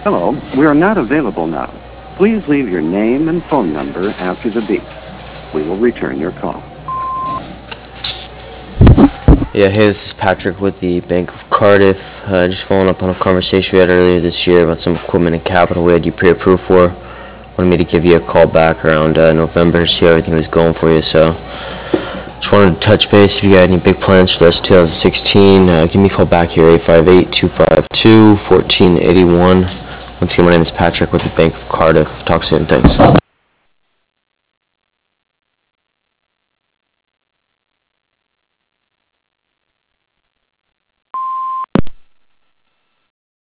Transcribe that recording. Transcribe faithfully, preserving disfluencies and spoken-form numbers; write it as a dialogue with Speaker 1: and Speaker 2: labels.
Speaker 1: Hello, we are not available now. Please leave your name and phone number after the beep. We will return your call.
Speaker 2: Yeah, hey, this is Patrick with the Bank of Cardiff. Uh, just following up on a conversation we had earlier this year about some equipment and capital we had you pre-approved for. Wanted me to give you a call back around uh, November to see how everything was going for you. So, just wanted to touch base if you got any big plans for the rest of two thousand sixteen. Uh, give me a call back here, eight five eight, two five two, one four eight one. Once again, my name is Patrick with the Bank of Cardiff. Talk soon. Thanks.